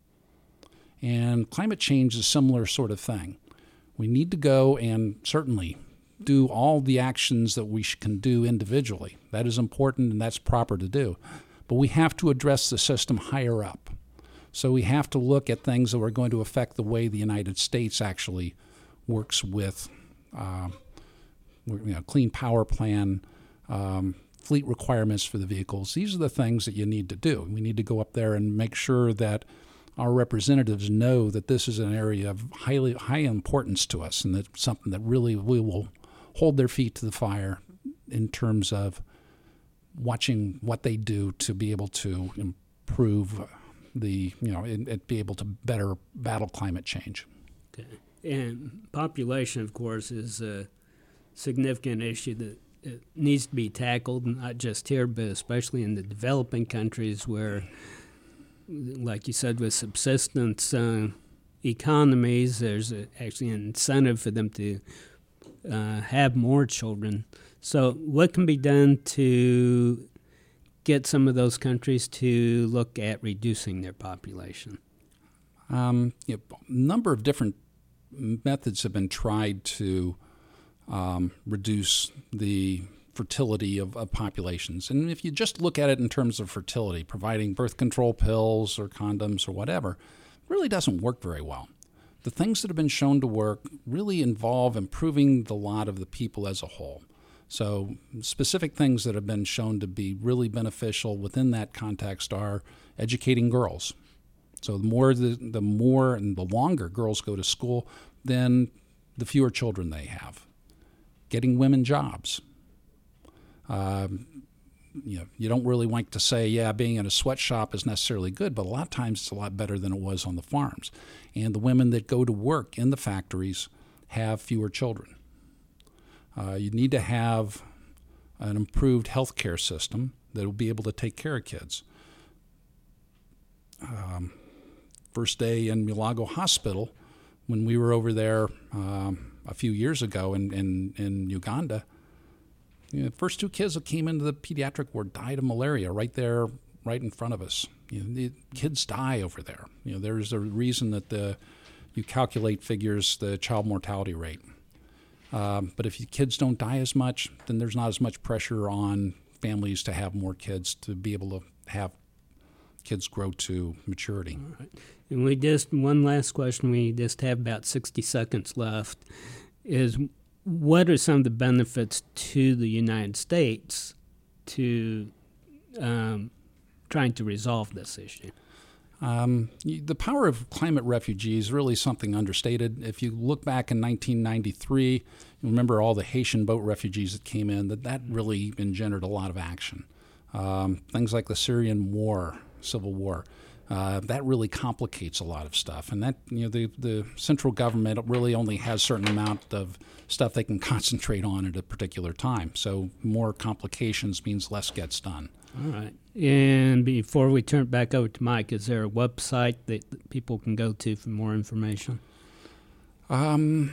[SPEAKER 4] And climate change is a similar sort of thing. We need to go and certainly do all the actions that we can do individually. That is important and that's proper to do. But we have to address the system higher up. So we have to look at things that are going to affect the way the United States actually works with uh, you know, clean power plan, um, fleet requirements for the vehicles. These are the things that you need to do. We need to go up there and make sure that our representatives know that this is an area of highly high importance to us and that something that really we will hold their feet to the fire in terms of watching what they do to be able to improve the, you know, and, and be able to better battle climate change.
[SPEAKER 3] Okay. And population, of course, is a significant issue that it needs to be tackled, not just here, but especially in the developing countries where, like you said, with subsistence uh, economies, there's a, actually an incentive for them to uh, have more children. So what can be done to get some of those countries to look at reducing their population?
[SPEAKER 4] Um, you know, a number of different methods have been tried to um, reduce the fertility of, of populations. And if you just look at it in terms of fertility, providing birth control pills or condoms or whatever, really doesn't work very well. The things that have been shown to work really involve improving the lot of the people as a whole. So specific things that have been shown to be really beneficial within that context are educating girls. So the more the, the more and the longer girls go to school, then the fewer children they have. Getting women jobs. Um, you know, you don't really like to say, yeah, being in a sweatshop is necessarily good, but a lot of times it's a lot better than it was on the farms. And the women that go to work in the factories have fewer children. Uh, you need to have an improved health care system that will be able to take care of kids. Um, first day in Mulago Hospital, when we were over there um, a few years ago in, in, in Uganda, you know, the first two kids that came into the pediatric ward died of malaria right there, right in front of us. You know, the kids die over there. You know, there's a reason that the you calculate figures the child mortality rate. Um, but if you kids don't die as much, then there's not as much pressure on families to have more kids to be able to have kids grow to maturity.
[SPEAKER 3] All right. And we just, one last question, we just have about sixty seconds left, is what are some of the benefits to the United States to um, trying to resolve this issue?
[SPEAKER 4] Um, the power of climate refugees is really something understated. If you look back in nineteen ninety-three, you remember all the Haitian boat refugees that came in, that that really engendered a lot of action. Um, things like the Syrian war, civil war, uh, that really complicates a lot of stuff. And that, you know, the, the central government really only has a certain amount of stuff they can concentrate on at a particular time. So more complications means less gets done.
[SPEAKER 3] All right. And before we turn it back over to Mike, is there a website that people can go to for more information?
[SPEAKER 4] Um,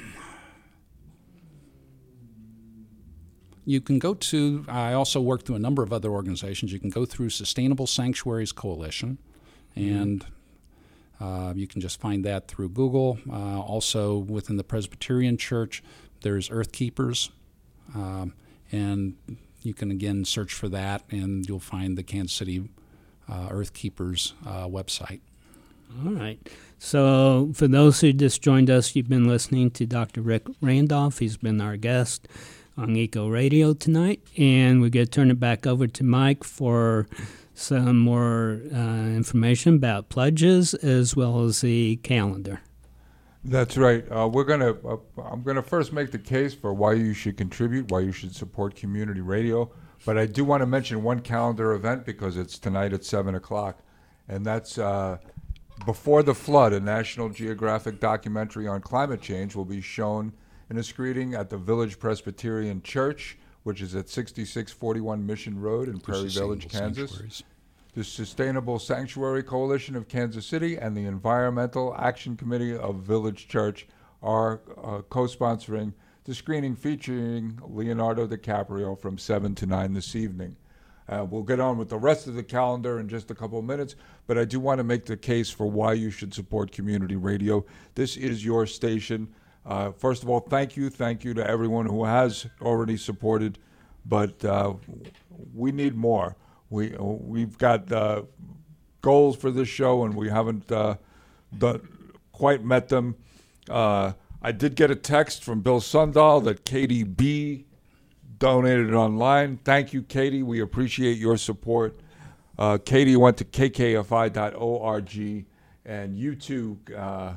[SPEAKER 4] you can go to, I also work through a number of other organizations. You can go through Sustainable Sanctuaries Coalition, and uh, you can just find that through Google. Uh, also, within the Presbyterian Church, there's Earth Keepers, um, and you can again search for that, and you'll find the Kansas City uh, Earth Keepers uh, website.
[SPEAKER 3] All right. So for those who just joined us, you've been listening to Doctor Rick Randolph. He's been our guest on Eco Radio tonight, and we're going to turn it back over to Mike for some more uh, information about pledges as well as the calendar.
[SPEAKER 2] That's right. Uh, we're gonna. Uh, I'm gonna first make the case for why you should contribute, why you should support community radio. But I do want to mention one calendar event because it's tonight at seven o'clock, and that's uh, Before the Flood. A National Geographic documentary on climate change will be shown in a screening at the Village Presbyterian Church, which is at sixty-six forty-one Mission Road in Prairie Village, Kansas. The Sustainable Sanctuary Coalition of Kansas City and the Environmental Action Committee of Village Church are uh, co-sponsoring the screening featuring Leonardo DiCaprio from seven to nine this evening. Uh, we'll get on with the rest of the calendar in just a couple of minutes, but I do want to make the case for why you should support community radio. This is your station. Uh, first of all, thank you. Thank you to everyone who has already supported, but uh, we need more. We, we've got uh, goals for this show, and we haven't uh, done, quite met them. Uh, I did get a text from Bill Sundahl that Katie B. donated online. Thank you, Katie. We appreciate your support. Uh, Katie went to k k f i dot org, and you too uh,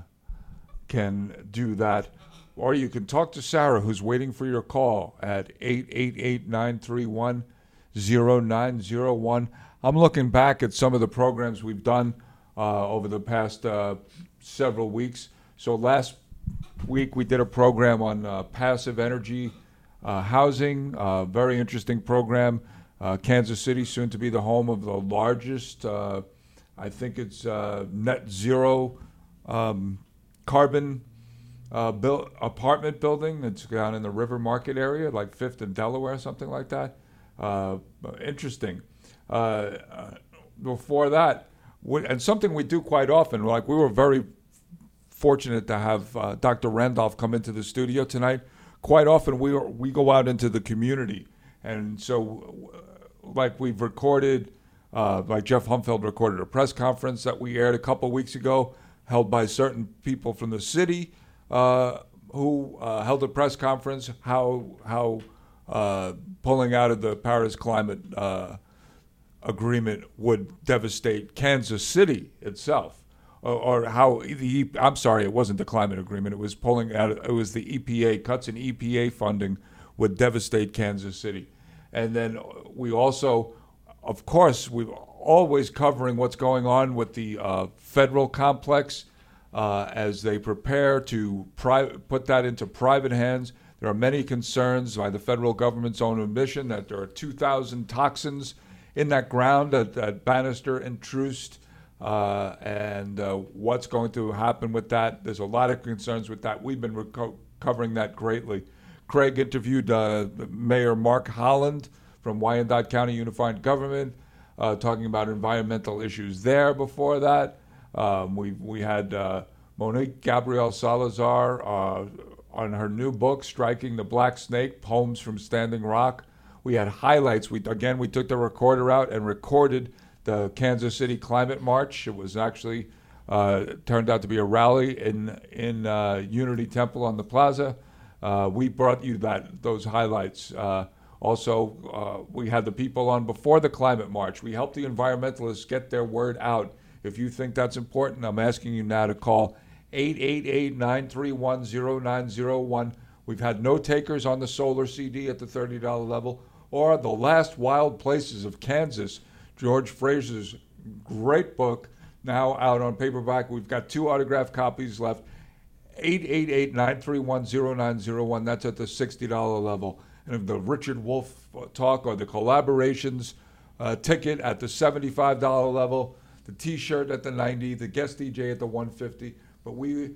[SPEAKER 2] can do that. Or you can talk to Sarah, who's waiting for your call at eight eight eight, nine three one, zero nine zero one. I'm looking back at some of the programs we've done uh, over the past uh, several weeks. So last week we did a program on uh, passive energy uh, housing, uh, very interesting program. Uh, Kansas City, soon to be the home of the largest, uh, I think it's uh, net zero um, carbon uh, built apartment building. It's down in the River Market area, like Fifth and Delaware, something like that. Uh, interesting. Uh, uh, before that, we, and something we do quite often, like we were very fortunate to have uh, Doctor Randolph come into the studio tonight. Quite often we are, we go out into the community, and so like we've recorded, uh, like Jeff Humfeld recorded a press conference that we aired a couple weeks ago, held by certain people from the city uh, who uh, held a press conference how how uh, pulling out of the Paris Climate uh, Agreement would devastate Kansas City itself. Or how the I'm sorry, it wasn't the climate agreement. It was pulling out. It was the E P A cuts in E P A funding would devastate Kansas City, and then we also, of course, we're always covering what's going on with the uh, federal complex uh, as they prepare to pri- put that into private hands. There are many concerns by the federal government's own admission that there are two thousand toxins in that ground at, at Bannister and Troost. Uh, and uh, what's going to happen with that. There's a lot of concerns with that. We've been reco- covering that greatly. Craig interviewed uh, Mayor Mark Holland from Wyandotte County Unified Government, uh, talking about environmental issues there before that. Um, we we had uh, Monique Gabrielle Salazar uh, on her new book, Striking the Black Snake, Poems from Standing Rock. We had highlights. We Again, we took the recorder out and recorded the Kansas City Climate March. It was actually uh, turned out to be a rally in in uh, Unity Temple on the plaza. Uh, we brought you that those highlights. Uh, also, uh, we had the people on before the Climate March. We helped the environmentalists get their word out. If you think that's important, I'm asking you now to call eight eight eight, nine three one, zero nine zero one. We've had no takers on the solar C D at the thirty dollars level, or The Last Wild Places of Kansas, George Fraser's great book, now out on paperback. We've got two autographed copies left. eight eight eight, nine three one, zero nine zero one. That's at the sixty dollars level. And if the Richard Wolf talk or the collaborations uh, ticket at the seventy-five dollars level, the T-shirt at the ninety dollars, the guest D J at the one hundred fifty dollars. But we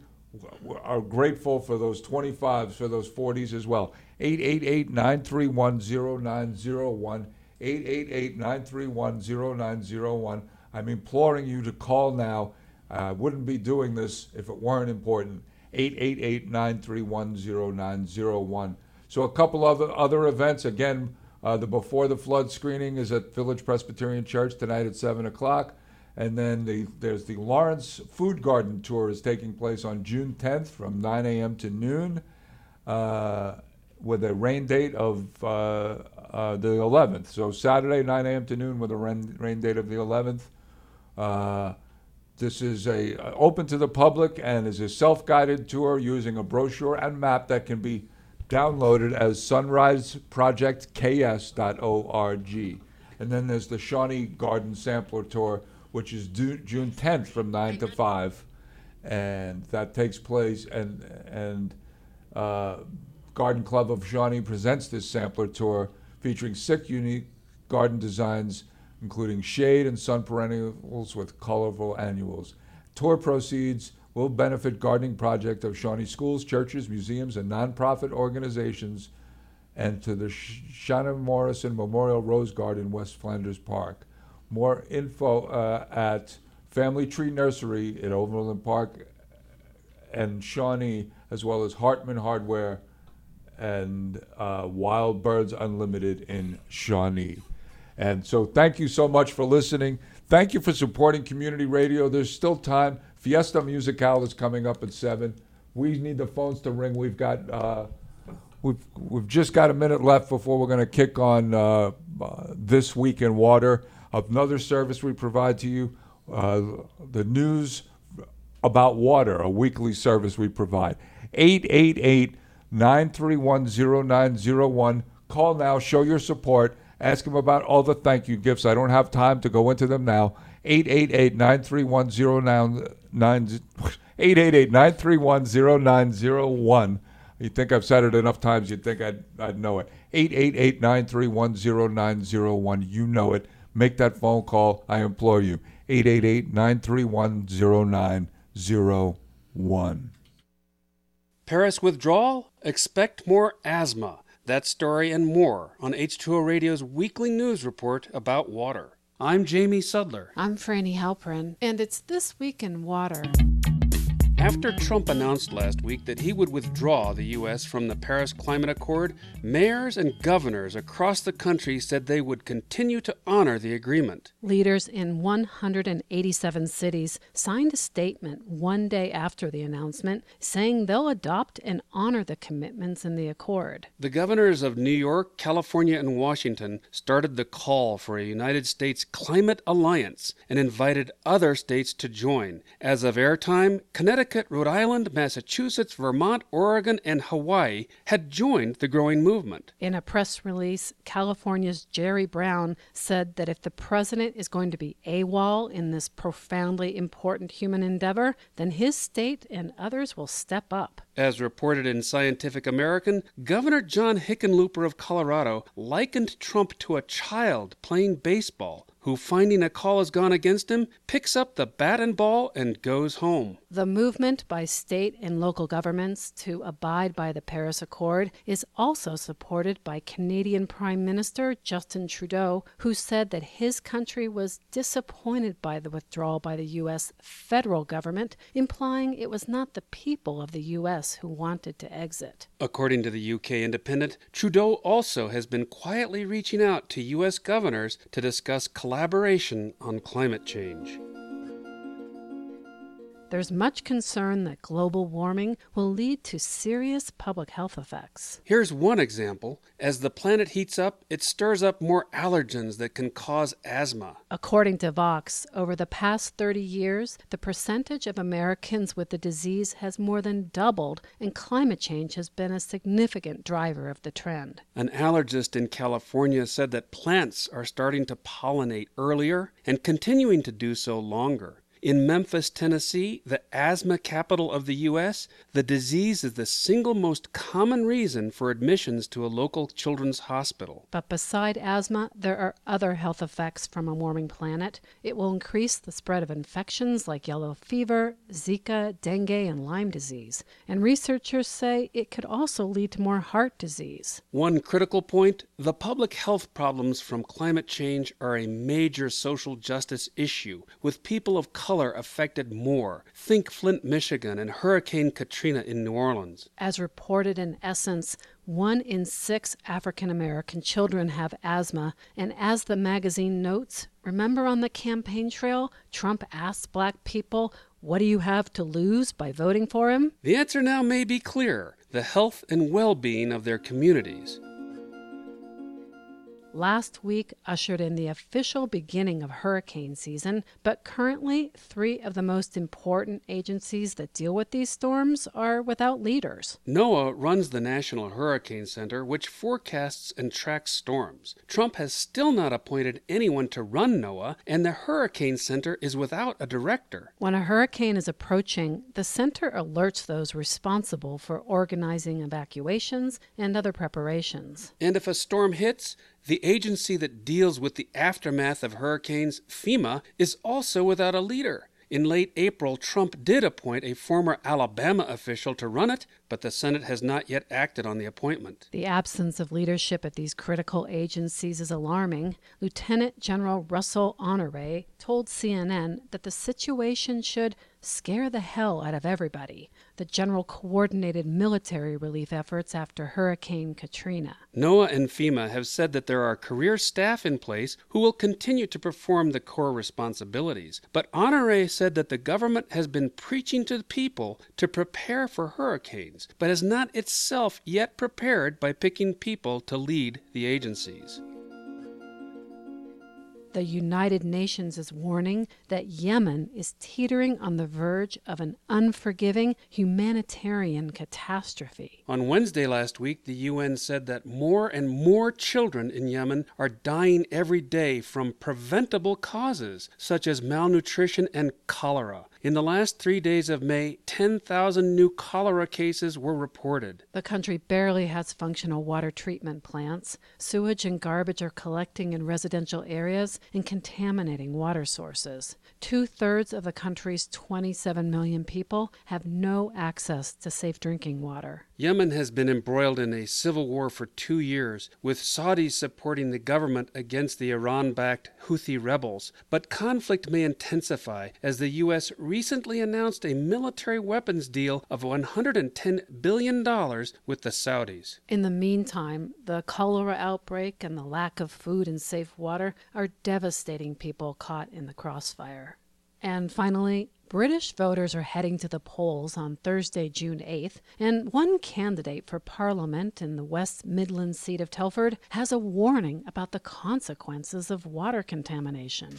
[SPEAKER 2] are grateful for those twenty-fives, for those forties as well. eight eight eight, nine three one, zero nine zero one. eight eight eight, nine three one, zero nine zero one. I'm imploring you to call now. I wouldn't be doing this if it weren't important. eight eight eight, nine three one, zero nine zero one. So a couple other other events. Again, Uh, the Before the Flood screening is at Village Presbyterian Church tonight at seven o'clock. And then the, there's the Lawrence Food Garden Tour is taking place on June tenth from nine a.m. to noon uh, with a rain date of uh, uh, the eleventh. So Saturday, nine a.m. to noon with a rain, rain date of the eleventh. Uh, this is a uh, open to the public and is a self-guided tour using a brochure and map that can be downloaded as sunrise project k s dot org. And then there's the Shawnee Garden Sampler Tour, which is due, June tenth from nine to five, and that takes place, and and uh, Garden Club of Shawnee presents this sampler tour featuring six unique garden designs, including shade and sun perennials with colorful annuals. Tour proceeds will benefit gardening project of Shawnee schools, churches, museums, and nonprofit organizations, and to the Shannon Morrison Memorial Rose Garden, West Flanders Park. More info uh, at Family Tree Nursery in Overland Park and Shawnee, as well as Hartman Hardware and uh, Wild Birds Unlimited in Shawnee. And so thank you so much for listening. Thank you for supporting community radio. There's still time. Fiesta Musical is coming up at seven. We need the phones to ring. We've got uh, we've we've just got a minute left before we're going to kick on uh, uh, This Week in Water. Another service we provide to you, uh, the news about water, a weekly service we provide. eight eight eight, nine three one, zero nine zero one. Call now, show your support, ask them about all the thank you gifts. I don't have time to go into them now. eight eight eight, nine three one, zero nine zero one. You think I've said it enough times, you'd think I'd, I'd know it. eight eight eight, nine three one, zero nine zero one. You know it. Make that phone call, I implore you. eight eight eight, nine three one, zero nine zero one.
[SPEAKER 7] Paris withdrawal? Expect more asthma. That story and more on H two O Radio's weekly news report about water. I'm Jamie Sudler.
[SPEAKER 8] I'm Franny Halperin, and it's This Week in Water.
[SPEAKER 7] After Trump announced last week that he would withdraw the U S from the Paris Climate Accord, mayors and governors across the country said they would continue to honor the agreement.
[SPEAKER 8] Leaders in one hundred eighty-seven cities signed a statement one day after the announcement saying they'll adopt and honor the commitments in the accord.
[SPEAKER 7] The governors of New York, California, and Washington started the call for a United States Climate Alliance and invited other states to join. As of airtime, Connecticut, Rhode Island, Massachusetts, Vermont, Oregon, and Hawaii had joined the growing movement.
[SPEAKER 8] In a press release, California's Jerry Brown said that if the president is going to be AWOL in this profoundly important human endeavor, then his state and others will step up.
[SPEAKER 7] As reported in Scientific American, Governor John Hickenlooper of Colorado likened Trump to a child playing baseball who, finding a call has gone against him, picks up the bat and ball and goes home.
[SPEAKER 8] The movement by state and local governments to abide by the Paris Accord is also supported by Canadian Prime Minister Justin Trudeau, who said that his country was disappointed by the withdrawal by the U S federal government, implying it was not the people of the U S who wanted to exit.
[SPEAKER 7] According to the U K Independent, Trudeau also has been quietly reaching out to U S governors to discuss collaboration on climate change.
[SPEAKER 8] There's much concern that global warming will lead to serious public health effects.
[SPEAKER 7] Here's one example. As the planet heats up, it stirs up more allergens that can cause asthma.
[SPEAKER 8] According to Vox, over the past thirty years, the percentage of Americans with the disease has more than doubled, and climate change has been a significant driver of the trend.
[SPEAKER 7] An allergist in California said that plants are starting to pollinate earlier and continuing to do so longer. In Memphis, Tennessee, the asthma capital of the U S, the disease is the single most common reason for admissions to a local children's hospital.
[SPEAKER 8] But beside asthma, there are other health effects from a warming planet. It will increase the spread of infections like yellow fever, Zika, dengue, and Lyme disease. And researchers say it could also lead to more heart disease.
[SPEAKER 7] One critical point, the public health problems from climate change are a major social justice issue, with people of color color affected more. Think Flint, Michigan, and Hurricane Katrina in New Orleans.
[SPEAKER 8] As reported in Essence, one in six African American children have asthma, and as the magazine notes, remember on the campaign trail, Trump asked black people, "What do you have to lose by voting for him?"
[SPEAKER 7] The answer now may be clear: the health and well-being of their communities.
[SPEAKER 8] Last week ushered in the official beginning of hurricane season, but currently three of the most important agencies that deal with these storms are without leaders.
[SPEAKER 7] NOAA runs the National Hurricane Center, which forecasts and tracks storms. Trump has still not appointed anyone to run NOAA, and the Hurricane Center is without a director.
[SPEAKER 8] When a hurricane is approaching, the center alerts those responsible for organizing evacuations and other preparations.
[SPEAKER 7] And if a storm hits, the agency that deals with the aftermath of hurricanes, FEMA, is also without a leader. In late April, Trump did appoint a former Alabama official to run it, but the Senate has not yet acted on the appointment.
[SPEAKER 8] The absence of leadership at these critical agencies is alarming. Lieutenant General Russell Honore told C N N that the situation should scare the hell out of everybody. The general coordinated military relief efforts after Hurricane Katrina.
[SPEAKER 7] NOAA and FEMA have said that there are career staff in place who will continue to perform the core responsibilities. But Honore said that the government has been preaching to the people to prepare for hurricanes, but has not itself yet prepared by picking people to lead the agencies.
[SPEAKER 8] The United Nations is warning that Yemen is teetering on the verge of an unforgiving humanitarian catastrophe.
[SPEAKER 7] On Wednesday last week, the U N said that more and more children in Yemen are dying every day from preventable causes, such as malnutrition and cholera. In the last three days of May, ten thousand new cholera cases were reported.
[SPEAKER 8] The country barely has functional water treatment plants. Sewage and garbage are collecting in residential areas and contaminating water sources. Two-thirds of the country's twenty-seven million people have no access to safe drinking water.
[SPEAKER 7] Yemen has been embroiled in a civil war for two years, with Saudis supporting the government against the Iran-backed Houthi rebels. But conflict may intensify as the U S recently announced a military weapons deal of one hundred ten billion dollars with the Saudis.
[SPEAKER 8] In the meantime, the cholera outbreak and the lack of food and safe water are devastating people caught in the crossfire. And finally, British voters are heading to the polls on Thursday, June eighth, and one candidate for Parliament in the West Midlands seat of Telford has a warning about the consequences of water contamination.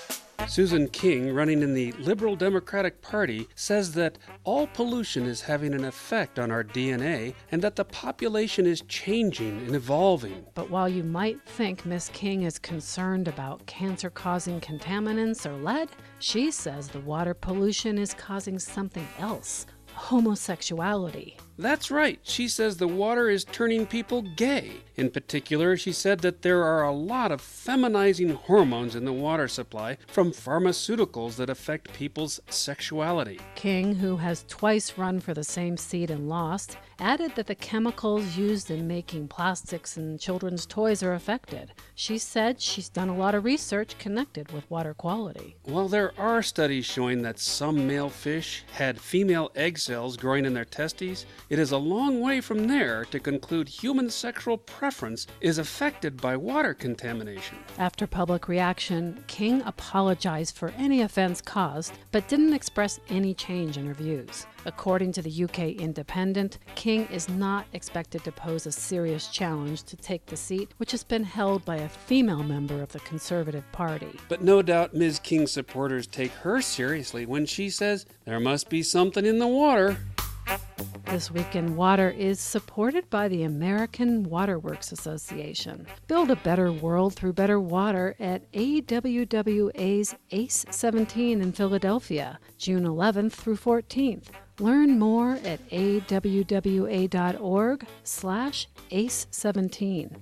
[SPEAKER 7] Susan King, running in the Liberal Democratic Party, says that all pollution is having an effect on our D N A and that the population is changing and evolving.
[SPEAKER 8] But while you might think Miss King is concerned about cancer-causing contaminants or lead, she says the water pollution is causing something else: homosexuality.
[SPEAKER 7] That's right. She says the water is turning people gay. In particular, she said that there are a lot of feminizing hormones in the water supply from pharmaceuticals that affect people's sexuality.
[SPEAKER 8] King, who has twice run for the same seat and lost, added that the chemicals used in making plastics and children's toys are affected. She said she's done a lot of research connected with water quality.
[SPEAKER 7] While there are studies showing that some male fish had female egg cells growing in their testes, it is a long way from there to conclude human sexual preference is affected by water contamination.
[SPEAKER 8] After public reaction, King apologized for any offense caused, but didn't express any change in her views. According to the U K Independent, King is not expected to pose a serious challenge to take the seat, which has been held by a female member of the Conservative Party.
[SPEAKER 7] But no doubt Miz King's supporters take her seriously when she says there must be something in the water.
[SPEAKER 8] This Week in Water is supported by the American Waterworks Association. Build a better world through better water at A W W A's A C E seventeen in Philadelphia, June eleventh through fourteenth. Learn more at A W W A dot org slash A C E seventeen.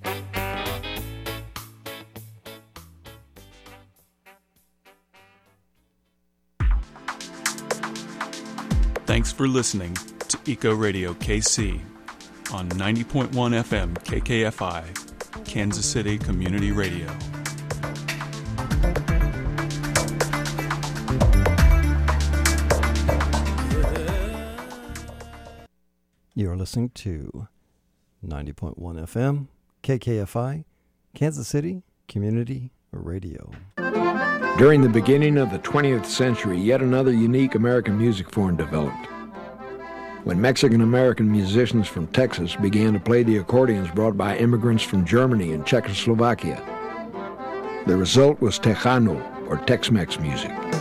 [SPEAKER 1] Thanks for listening to Eco Radio K C on ninety point one F M K K F I, Kansas City Community Radio.
[SPEAKER 9] You're listening to ninety point one F M, K K F I, Kansas City Community Radio.
[SPEAKER 10] During the beginning of the twentieth century, yet another unique American music form developed. When Mexican-American musicians from Texas began to play the accordions brought by immigrants from Germany and Czechoslovakia. The result was Tejano, or Tex-Mex music.